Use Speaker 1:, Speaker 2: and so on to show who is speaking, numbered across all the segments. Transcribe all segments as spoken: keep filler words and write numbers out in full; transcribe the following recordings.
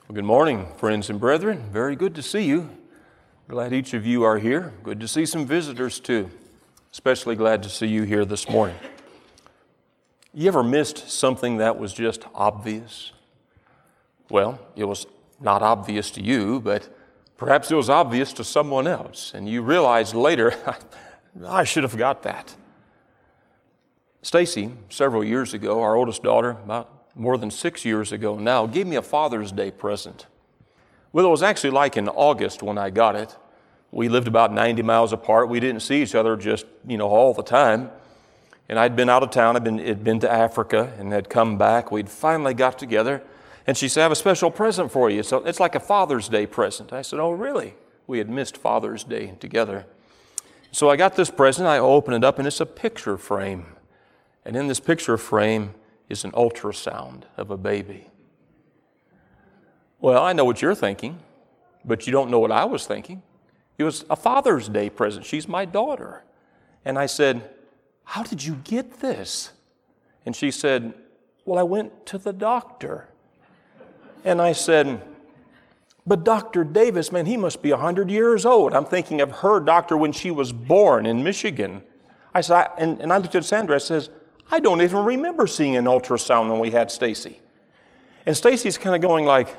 Speaker 1: Well, good morning, friends and brethren. Very good to see you. Glad each of you are here. Good to see some visitors too. Especially glad to see you here this morning. You ever missed something that was just obvious? Well, it was not obvious to you, but perhaps it was obvious to someone else, and you realized later, I should have got that. Stacy, several years ago, our oldest daughter, about more than six years ago now, gave me a Father's Day present. Well, it was actually like in August when I got it. We lived about ninety miles apart. We didn't see each other just, you know, all the time. And I'd been out of town. I'd been, had been to Africa and had come back. We'd finally got together. And she said, I have a special present for you. So it's like a Father's Day present. I said, oh, really? We had missed Father's Day together. So I got this present. I opened it up, and it's a picture frame. And in this picture frame is an ultrasound of a baby. Well, I know what you're thinking, but you don't know what I was thinking. It was a Father's Day present. She's my daughter. And I said, how did you get this? And she said, well, I went to the doctor. And I said, but Doctor Davis, man, he must be one hundred years old. I'm thinking of her doctor when she was born in Michigan. I said, I, and, and I looked at Sandra, I says, I don't even remember seeing an ultrasound when we had Stacy. And Stacy's kind of going like,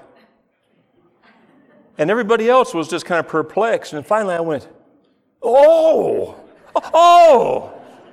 Speaker 1: and everybody else was just kind of perplexed. And finally I went, oh, oh.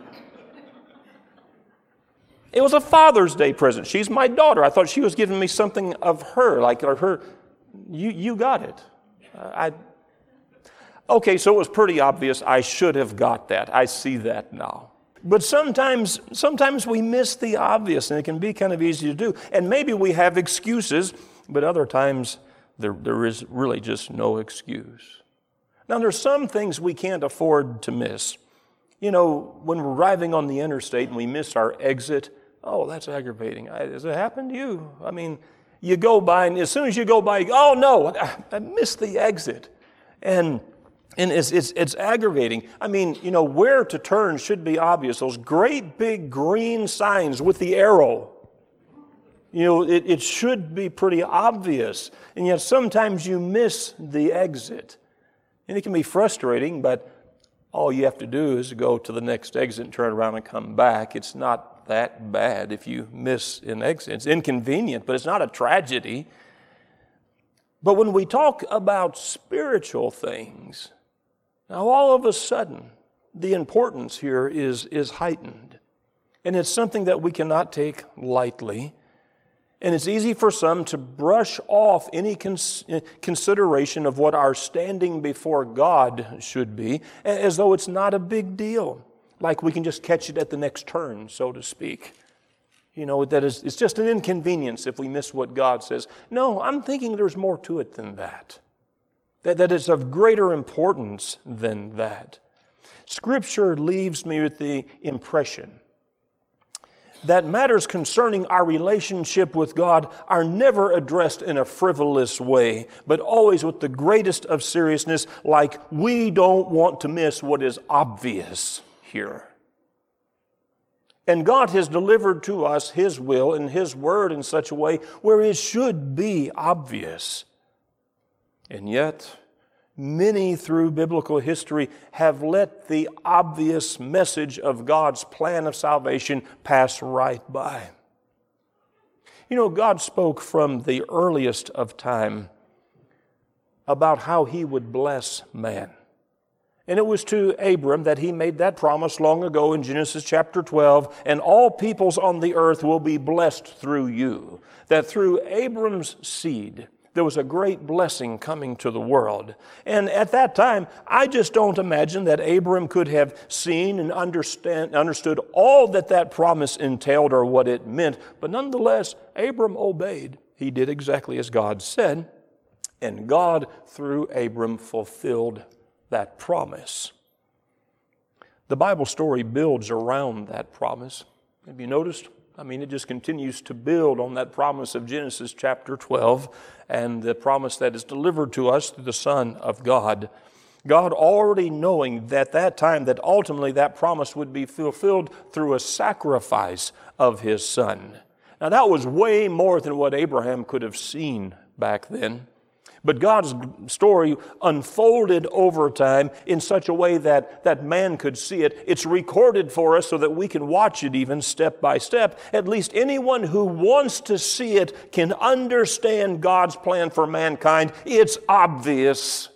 Speaker 1: It was a Father's Day present. She's my daughter. I thought she was giving me something of her, like or her, you, you got it. I, okay, so it was pretty obvious I should have got that. I see that now. But sometimes, sometimes we miss the obvious, and it can be kind of easy to do. And maybe we have excuses, but other times there, there is really just no excuse. Now, there's some things we can't afford to miss. You know, when we're driving on the interstate and we miss our exit, oh, that's aggravating. Has it happened to you? I mean, you go by, and as soon as you go by, you go, oh, no, I, I missed the exit. And And it's, it's, it's aggravating. I mean, you know, where to turn should be obvious. Those great big green signs with the arrow. You know, it, it should be pretty obvious. And yet sometimes you miss the exit. And it can be frustrating, but all you have to do is go to the next exit and turn around and come back. It's not that bad if you miss an exit. It's inconvenient, but it's not a tragedy. But when we talk about spiritual things, now, all of a sudden, the importance here is, is heightened. And it's something that we cannot take lightly. And it's easy for some to brush off any cons- consideration of what our standing before God should be, as though it's not a big deal. Like we can just catch it at the next turn, so to speak. You know, that is, it's just an inconvenience if we miss what God says. No, I'm thinking there's more to it than that. That, that is of greater importance than that. Scripture leaves me with the impression that matters concerning our relationship with God are never addressed in a frivolous way, but always with the greatest of seriousness, like we don't want to miss what is obvious here. And God has delivered to us His will and His word in such a way where it should be obvious. And yet, many through biblical history have let the obvious message of God's plan of salvation pass right by. You know, God spoke from the earliest of time about how He would bless man. And it was to Abram that He made that promise long ago in Genesis chapter twelve, and all peoples on the earth will be blessed through you. That through Abram's seed, there was a great blessing coming to the world. And at that time, I just don't imagine that Abram could have seen and understand, understood all that that promise entailed or what it meant. But nonetheless, Abram obeyed. He did exactly as God said. And God, through Abram, fulfilled that promise. The Bible story builds around that promise. Have you noticed? I mean, it just continues to build on that promise of Genesis chapter twelve and the promise that is delivered to us through the Son of God. God already knowing that that time, that ultimately that promise would be fulfilled through a sacrifice of His Son. Now, that was way more than what Abraham could have seen back then. But God's story unfolded over time in such a way that, that man could see it. It's recorded for us so that we can watch it even step by step. At least anyone who wants to see it can understand God's plan for mankind. It's obvious.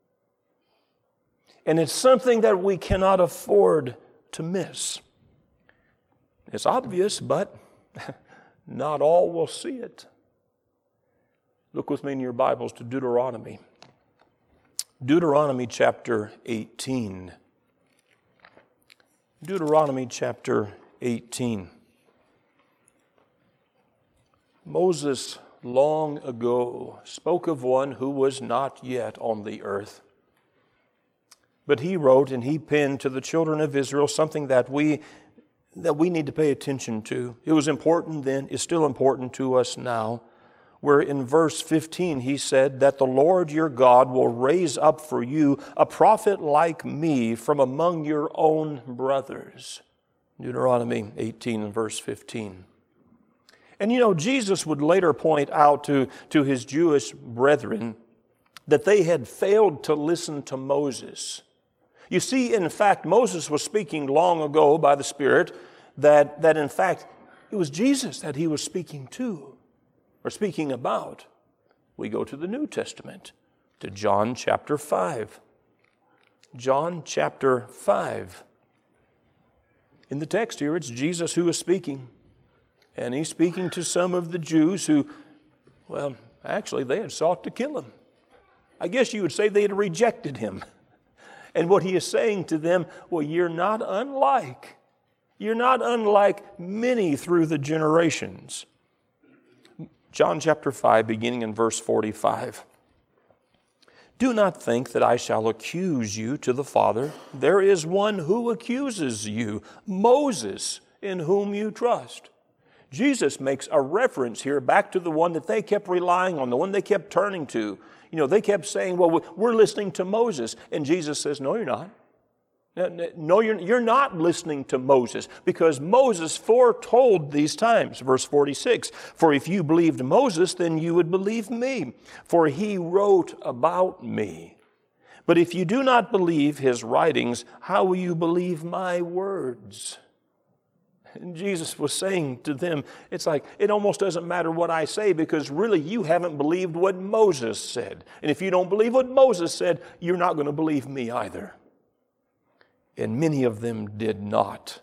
Speaker 1: And it's something that we cannot afford to miss. It's obvious, but not all will see it. Look with me in your Bibles to Deuteronomy. Deuteronomy chapter eighteen. Deuteronomy chapter eighteen. Moses long ago spoke of one who was not yet on the earth. But he wrote and he penned to the children of Israel something that we that we need to pay attention to. It was important then, it's still important to us now. Where in verse fifteen he said that the Lord your God will raise up for you a prophet like me from among your own brothers. Deuteronomy eighteen and verse fifteen. And you know, Jesus would later point out to, to his Jewish brethren that they had failed to listen to Moses. You see, in fact, Moses was speaking long ago by the Spirit that, that in fact it was Jesus that he was speaking to. Or speaking about. We go to the New Testament, to John chapter five. John chapter five. In the text here, it's Jesus who is speaking. And he's speaking to some of the Jews who, well, actually they had sought to kill him. I guess you would say they had rejected him. And what he is saying to them, well, you're not unlike. You're not unlike many through the generations. John chapter five, beginning in verse forty-five. Do not think that I shall accuse you to the Father. There is one who accuses you, Moses, in whom you trust. Jesus makes a reference here back to the one that they kept relying on, the one they kept turning to. You know, they kept saying, well, we're listening to Moses. And Jesus says, no, you're not. No, you're, you're not listening to Moses, because Moses foretold these times. Verse forty-six, for if you believed Moses, then you would believe me, for he wrote about me. But if you do not believe his writings, how will you believe my words? And Jesus was saying to them, it's like, it almost doesn't matter what I say, because really you haven't believed what Moses said. And if you don't believe what Moses said, you're not going to believe me either. And many of them did not.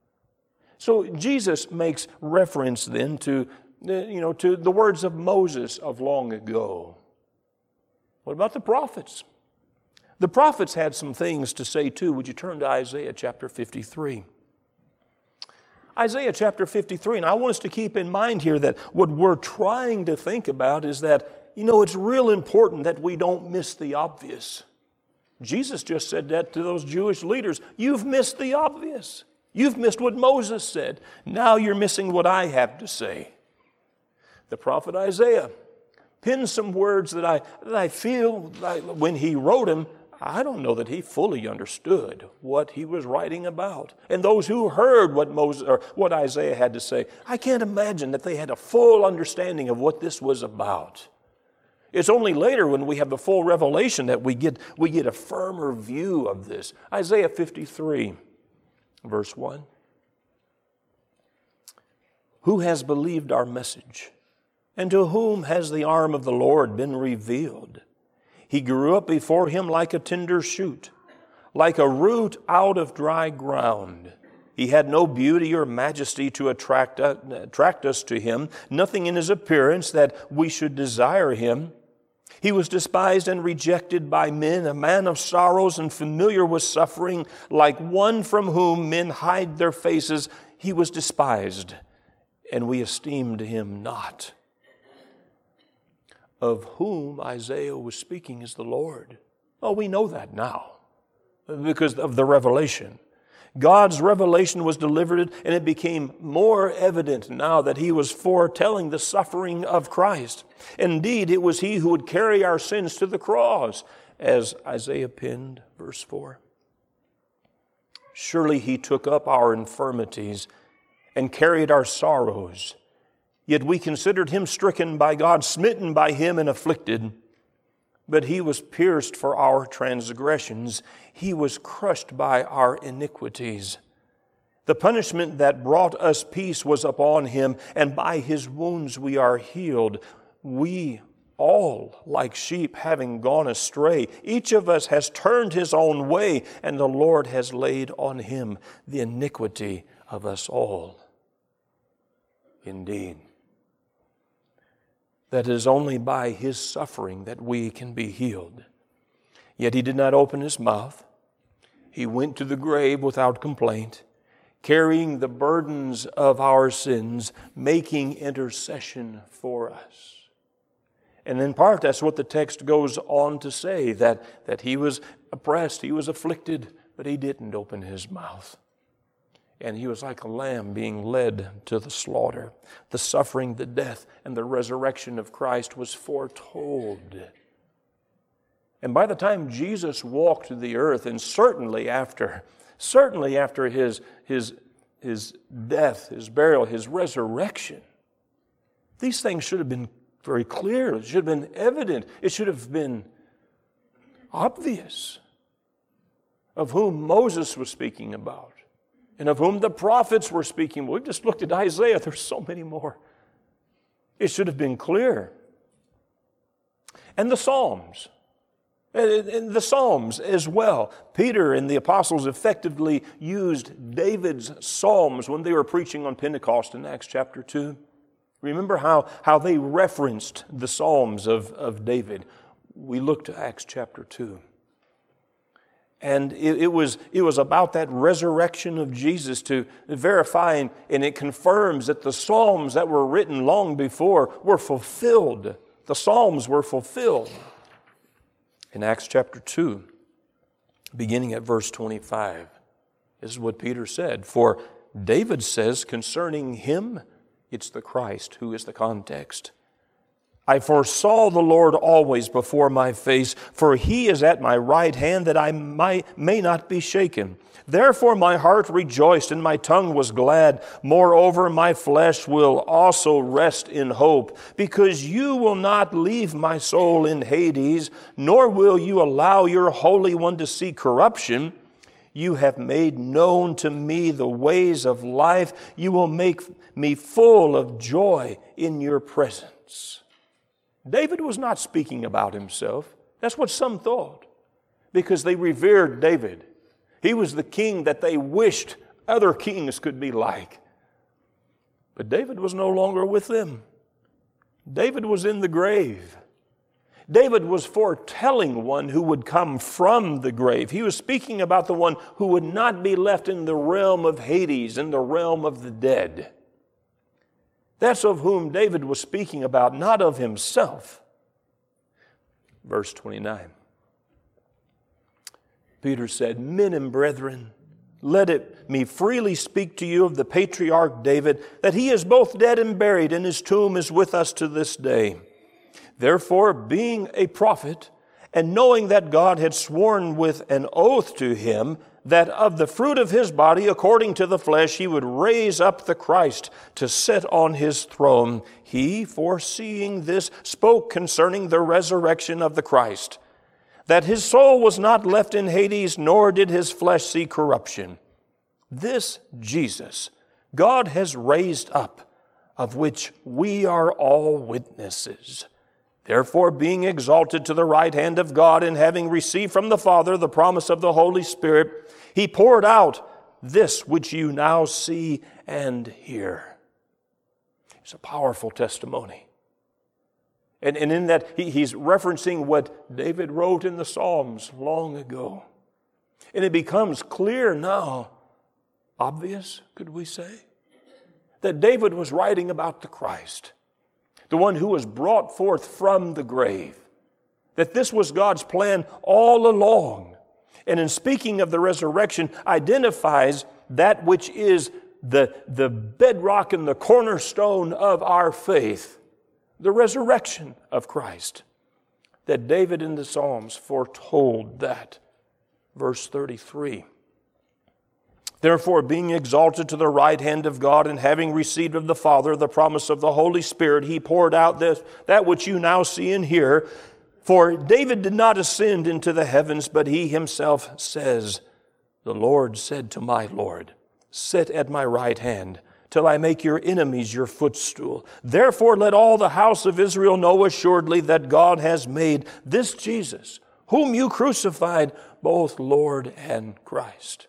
Speaker 1: So Jesus makes reference then to, you know, to the words of Moses of long ago. What about the prophets? The prophets had some things to say too. Would you turn to Isaiah chapter fifty-three? Isaiah chapter fifty-three, and I want us to keep in mind here that what we're trying to think about is that, you know, it's real important that we don't miss the obvious. Jesus just said that to those Jewish leaders. You've missed the obvious. You've missed what Moses said. Now you're missing what I have to say. The prophet Isaiah penned some words that I, that I feel like when he wrote them, I don't know that he fully understood what he was writing about. And those who heard what Moses or what Isaiah had to say, I can't imagine that they had a full understanding of what this was about. It's only later when we have the full revelation that we get, we get a firmer view of this. Isaiah fifty-three, verse one. Who has believed our message? And to whom has the arm of the Lord been revealed? He grew up before him like a tender shoot, like a root out of dry ground. He had no beauty or majesty to attract, uh, attract us to him, nothing in his appearance that we should desire him. He was despised and rejected by men, a man of sorrows and familiar with suffering, like one from whom men hide their faces. He was despised, and we esteemed him not. Of whom Isaiah was speaking is the Lord. Oh, we know that now because of the revelation. God's revelation was delivered, and it became more evident now that he was foretelling the suffering of Christ. Indeed, it was he who would carry our sins to the cross, as Isaiah penned, verse four. Surely he took up our infirmities and carried our sorrows. Yet we considered him stricken by God, smitten by him, and afflicted. But he was pierced for our transgressions. He was crushed by our iniquities. The punishment that brought us peace was upon him, and by his wounds we are healed. We all, like sheep, having gone astray, each of us has turned his own way, and the Lord has laid on him the iniquity of us all. Indeed, that it is only by his suffering that we can be healed. Yet he did not open his mouth. He went to the grave without complaint, carrying the burdens of our sins, making intercession for us. And in part, that's what the text goes on to say, that, that he was oppressed, he was afflicted, but he didn't open his mouth. And he was like a lamb being led to the slaughter. The suffering, the death, and the resurrection of Christ was foretold. And by the time Jesus walked the earth, and certainly after, certainly after his, his, his death, his burial, his resurrection, these things should have been very clear. It should have been evident. It should have been obvious of whom Moses was speaking about, and of whom the prophets were speaking. We've just looked at Isaiah. There's so many more. It should have been clear. And the Psalms. And the Psalms as well. Peter and the apostles effectively used David's Psalms when they were preaching on Pentecost in Acts chapter two. Remember how, how they referenced the Psalms of, of David. We looked to Acts chapter two. And it, it was it was about that resurrection of Jesus to verify, and, and it confirms that the Psalms that were written long before were fulfilled. The Psalms were fulfilled. In Acts chapter two, beginning at verse twenty-five, this is what Peter said. For David says concerning him, it's the Christ who is the context. I foresaw the Lord always before my face, for he is at my right hand that I might, may not be shaken. Therefore my heart rejoiced and my tongue was glad. Moreover, my flesh will also rest in hope, because you will not leave my soul in Hades, nor will you allow your Holy One to see corruption. You have made known to me the ways of life. You will make me full of joy in your presence. David was not speaking about himself. That's what some thought, because they revered David. He was the king that they wished other kings could be like. But David was no longer with them. David was in the grave. David was foretelling one who would come from the grave. He was speaking about the one who would not be left in the realm of Hades, in the realm of the dead. That's of whom David was speaking about, not of himself. Verse twenty-nine. Peter said, Men and brethren, let it me freely speak to you of the patriarch David, that he is both dead and buried, and his tomb is with us to this day. Therefore, being a prophet, and knowing that God had sworn with an oath to him, that of the fruit of his body, according to the flesh, he would raise up the Christ to sit on his throne, he, foreseeing this, spoke concerning the resurrection of the Christ, that his soul was not left in Hades, nor did his flesh see corruption. This Jesus God has raised up, of which we are all witnesses. Therefore, being exalted to the right hand of God, and having received from the Father the promise of the Holy Spirit, he poured out this which you now see and hear. It's a powerful testimony. And, and in that, he, he's referencing what David wrote in the Psalms long ago. And it becomes clear now, obvious, could we say, that David was writing about the Christ, the one who was brought forth from the grave, that this was God's plan all along. And in speaking of the resurrection, identifies that which is the, the bedrock and the cornerstone of our faith, the resurrection of Christ. That David in the Psalms foretold that. Verse thirty-three. Therefore, being exalted to the right hand of God, and having received of the Father the promise of the Holy Spirit, He poured out this, that which you now see and hear. For David did not ascend into the heavens, but he himself says, the Lord said to my Lord, sit at my right hand, till I make your enemies your footstool. Therefore let all the house of Israel know assuredly that God has made this Jesus, whom you crucified, both Lord and Christ.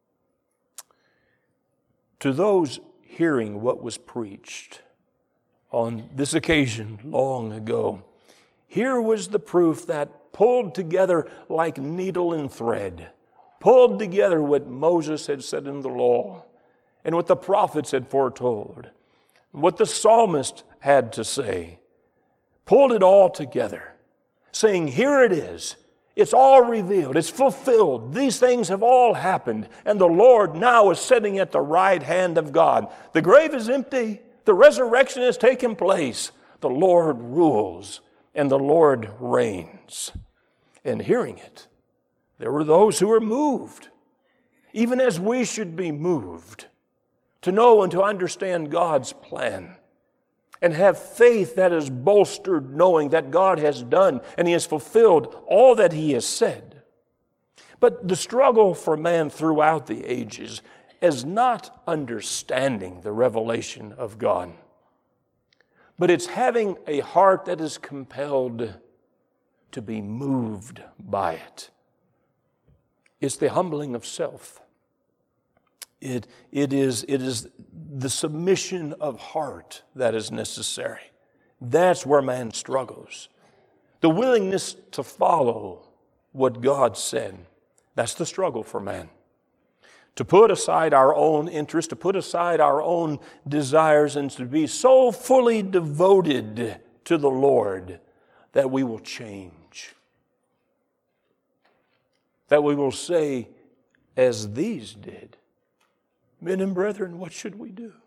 Speaker 1: To those hearing what was preached on this occasion long ago, here was the proof that pulled together like needle and thread, pulled together what Moses had said in the law, and what the prophets had foretold, what the psalmist had to say, pulled it all together, saying, here it is. It's all revealed. It's fulfilled. These things have all happened. And the Lord now is sitting at the right hand of God. The grave is empty. The resurrection has taken place. The Lord rules and the Lord reigns. And hearing it, there were those who were moved, even as we should be moved, to know and to understand God's plan, and have faith that is bolstered knowing that God has done and He has fulfilled all that He has said. But the struggle for man throughout the ages is not understanding the revelation of God, but it's having a heart that is compelled to be moved by it. It's the humbling of self. It, it, is, it is the submission of heart that is necessary. That's where man struggles. The willingness to follow what God said. That's the struggle for man. To put aside our own interests, to put aside our own desires, and to be so fully devoted to the Lord that we will change. That we will say, as these did, men and brethren, what should we do?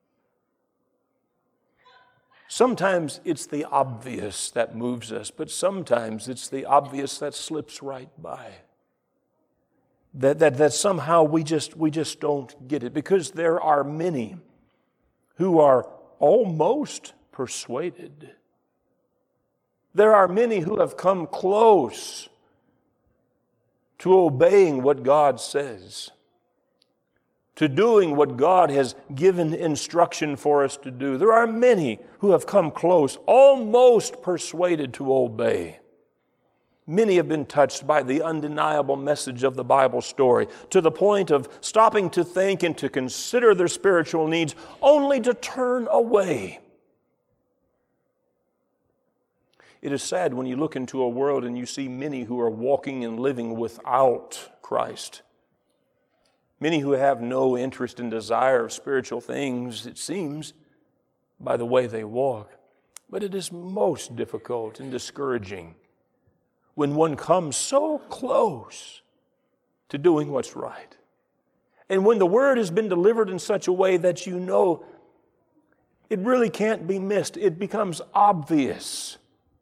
Speaker 1: Sometimes it's the obvious that moves us, but sometimes it's the obvious that slips right by. That, that, that somehow we just, we just don't get it, because there are many who are almost persuaded. There are many who have come close to obeying what God says, to doing what God has given instruction for us to do. There are many who have come close, almost persuaded to obey. Many have been touched by the undeniable message of the Bible story, to the point of stopping to think and to consider their spiritual needs, only to turn away. It is sad when you look into a world and you see many who are walking and living without Christ. Many who have no interest and desire of spiritual things, it seems, by the way they walk. But it is most difficult and discouraging when one comes so close to doing what's right. And when the word has been delivered in such a way that you know it really can't be missed, it becomes obvious.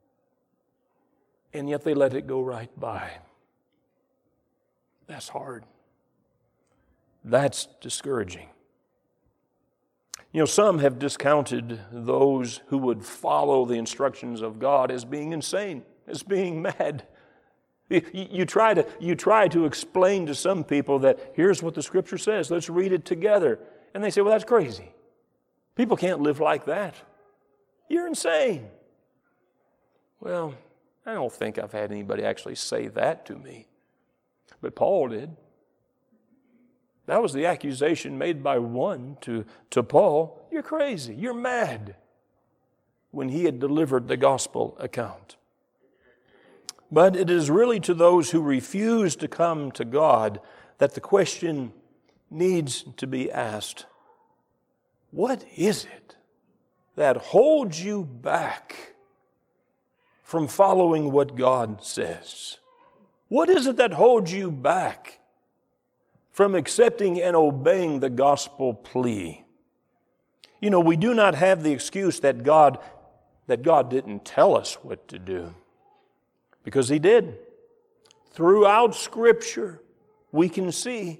Speaker 1: And yet they let it go right by. That's hard. That's discouraging. You know, some have discounted those who would follow the instructions of God as being insane, as being mad. You, you, try to, you try to explain to some people that here's what the Scripture says, let's read it together. And they say, well, that's crazy. People can't live like that. You're insane. Well, I don't think I've had anybody actually say that to me. But Paul did. That was the accusation made by one to, to Paul. You're crazy. You're mad. When he had delivered the gospel account. But it is really to those who refuse to come to God that the question needs to be asked. What is it that holds you back from following what God says? What is it that holds you back from accepting and obeying the gospel plea? You know, we do not have the excuse that God, that God didn't tell us what to do, because He did. Throughout Scripture, we can see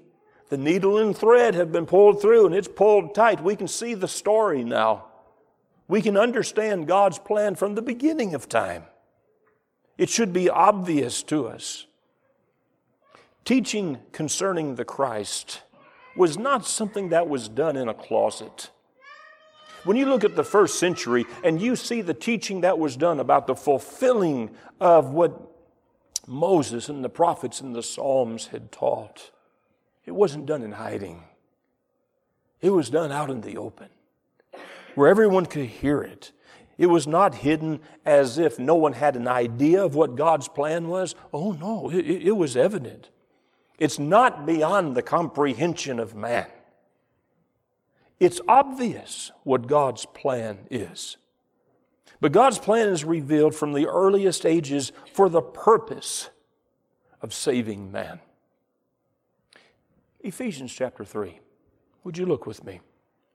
Speaker 1: The needle and thread have been pulled through, and it's pulled tight. We can see the story now. We can understand God's plan from the beginning of time. It should be obvious to us. Teaching concerning the Christ was not something that was done in a closet. When you look at the first century and you see the teaching that was done about the fulfilling of what Moses and the prophets and the Psalms had taught, it wasn't done in hiding. It was done out in the open, where everyone could hear it. It was not hidden as if no one had an idea of what God's plan was. Oh no, it, it was evident. It's not beyond the comprehension of man. It's obvious what God's plan is. But God's plan is revealed from the earliest ages for the purpose of saving man. Ephesians chapter three. Would you look with me?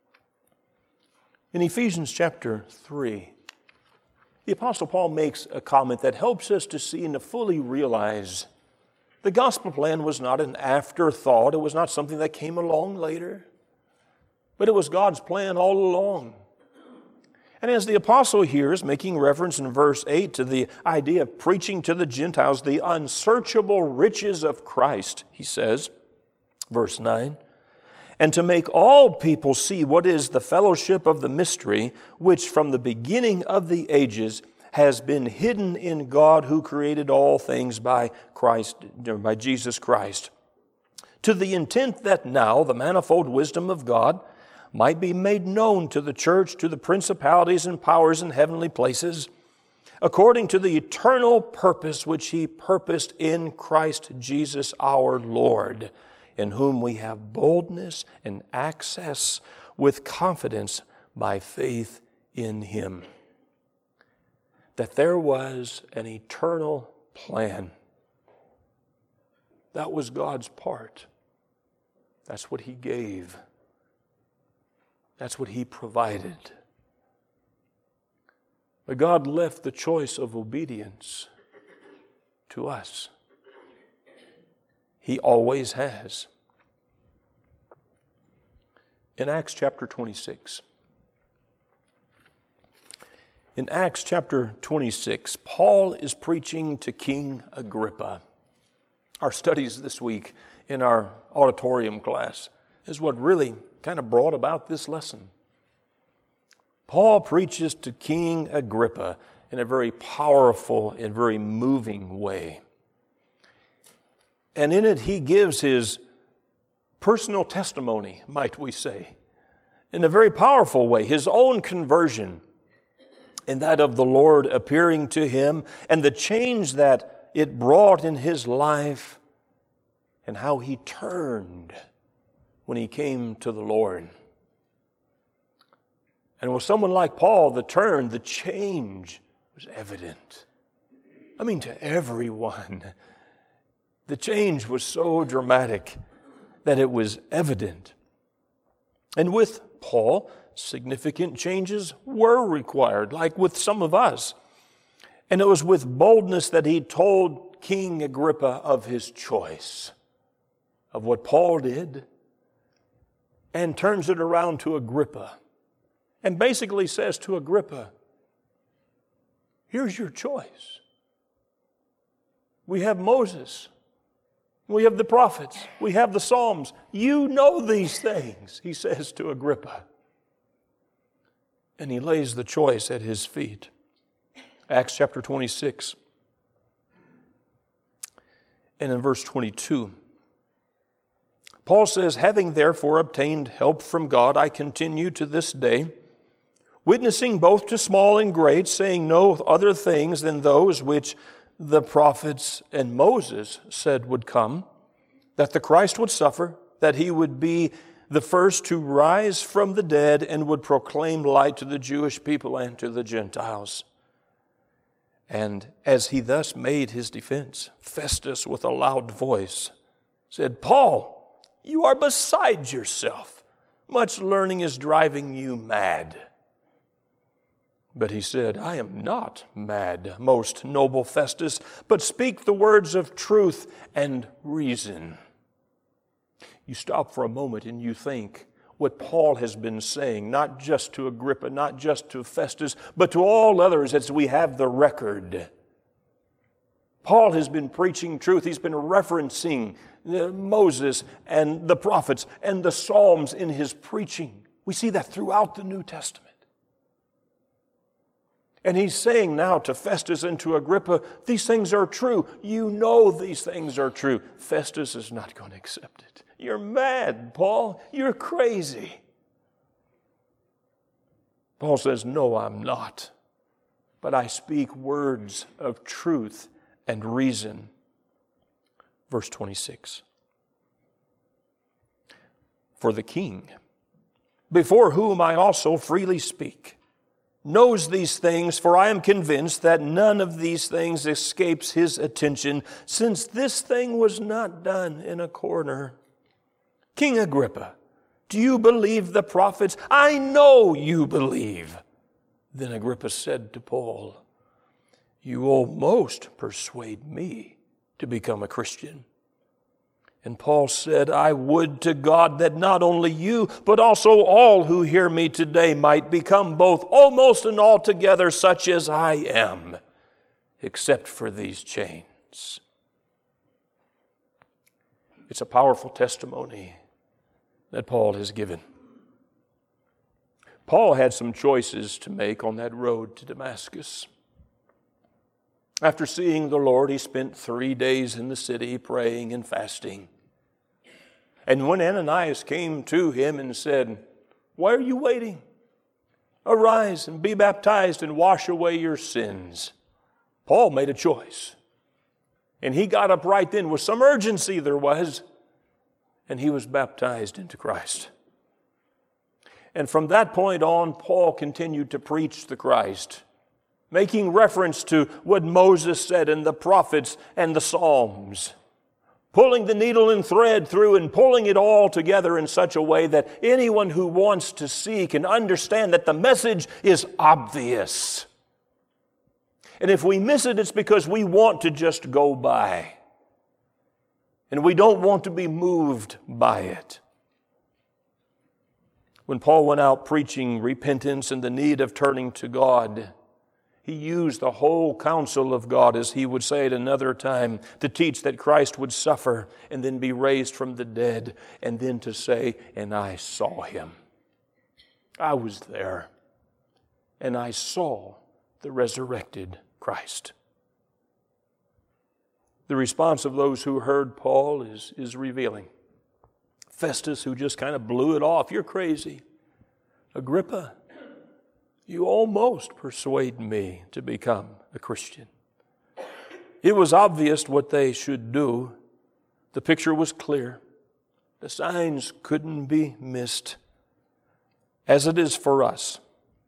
Speaker 1: In Ephesians chapter three, the Apostle Paul makes a comment that helps us to see and to fully realize the gospel plan was not an afterthought. It was not something that came along later. But it was God's plan all along. And as the apostle here is making reference in verse eight to the idea of preaching to the Gentiles the unsearchable riches of Christ, he says, verse nine, and to make all people see what is the fellowship of the mystery, which from the beginning of the ages has been hidden in God who created all things by Christ, by Jesus Christ, to the intent that now the manifold wisdom of God might be made known to the church, to the principalities and powers in heavenly places, according to the eternal purpose which He purposed in Christ Jesus our Lord, in whom we have boldness and access with confidence by faith in Him. That there was an eternal plan. That was God's part. That's what He gave. That's what He provided. But God left the choice of obedience to us. He always has. In Acts chapter twenty-six. In Acts chapter twenty-six, Paul is preaching to King Agrippa. Our studies this week in our auditorium class is what really kind of brought about this lesson. Paul preaches to King Agrippa in a very powerful and very moving way. And in it he gives his personal testimony, might we say, in a very powerful way, his own conversion, and that of the Lord appearing to him, and the change that it brought in his life, and how he turned when he came to the Lord. And with someone like Paul, the turn, the change was evident. I mean, to everyone. The change was so dramatic that it was evident. And with Paul, significant changes were required, like with some of us. And it was with boldness that he told King Agrippa of his choice, of what Paul did, and turns it around to Agrippa, and basically says to Agrippa, here's your choice. We have Moses. We have the prophets. We have the Psalms. You know these things, he says to Agrippa. And he lays the choice at his feet. Acts chapter twenty-six. And in verse twenty-two, Paul says, having therefore obtained help from God, I continue to this day, witnessing both to small and great, saying no other things than those which the prophets and Moses said would come, that the Christ would suffer, that he would be the first to rise from the dead, and would proclaim light to the Jewish people and to the Gentiles. And as he thus made his defense, Festus with a loud voice said, Paul, you are beside yourself. Much learning is driving you mad. But he said, I am not mad, most noble Festus, but speak the words of truth and reason. You stop for a moment and you think what Paul has been saying, not just to Agrippa, not just to Festus, but to all others as we have the record. Paul has been preaching truth. He's been referencing Moses and the prophets and the Psalms in his preaching. We see that throughout the New Testament. And he's saying now to Festus and to Agrippa, these things are true. You know these things are true. Festus is not going to accept it. You're mad, Paul. You're crazy. Paul says, no, I'm not. But I speak words of truth and reason. Verse twenty-six. For the king, before whom I also freely speak, knows these things, for I am convinced that none of these things escapes his attention, since this thing was not done in a corner. King Agrippa, do you believe the prophets? I know you believe. Then Agrippa said to Paul, you almost persuade me to become a Christian. And Paul said, I would to God that not only you, but also all who hear me today might become both almost and altogether such as I am, except for these chains. It's a powerful testimony that Paul has given. Paul had some choices to make on that road to Damascus. After seeing the Lord, he spent three days in the city praying and fasting. And when Ananias came to him and said, why are you waiting? Arise and be baptized and wash away your sins. Paul made a choice. And he got up right then with some urgency there was, and he was baptized into Christ. And from that point on, Paul continued to preach the Christ, making reference to what Moses said in the prophets and the Psalms, pulling the needle and thread through and pulling it all together in such a way that anyone who wants to see can understand that the message is obvious. And if we miss it, it's because we want to just go by. And we don't want to be moved by it. When Paul went out preaching repentance and the need of turning to God, he used the whole counsel of God, as he would say at another time, to teach that Christ would suffer and then be raised from the dead, and then to say, and I saw him. I was there, and I saw the resurrected Christ. The response of those who heard Paul is, is revealing. Festus, who just kind of blew it off, you're crazy. Agrippa, you almost persuade me to become a Christian. It was obvious what they should do. The picture was clear. The signs couldn't be missed. As it is for us,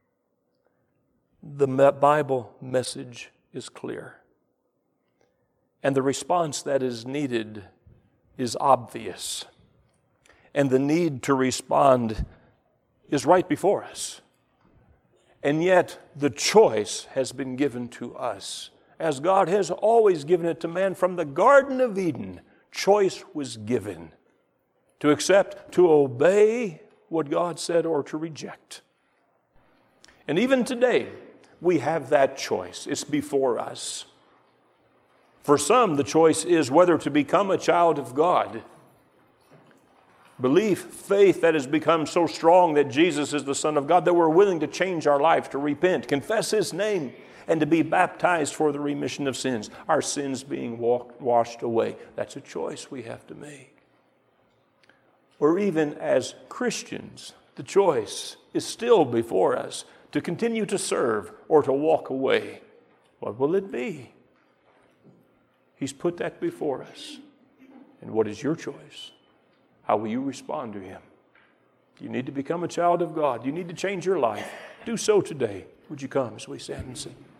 Speaker 1: the Bible message is clear. And the response that is needed is obvious. And the need to respond is right before us. And yet, the choice has been given to us. As God has always given it to man from the Garden of Eden, choice was given to accept, to obey what God said, or to reject. And even today, we have that choice. It's before us. For some, the choice is whether to become a child of God. Belief, faith that has become so strong that Jesus is the Son of God, that we're willing to change our life, to repent, confess His name, and to be baptized for the remission of sins, our sins being walked, washed away. That's a choice we have to make. Or even as Christians, the choice is still before us to continue to serve or to walk away. What will it be? He's put that before us. And what is your choice? How will you respond to Him? You need to become a child of God. You need to change your life. Do so today. Would you come as we stand and sing?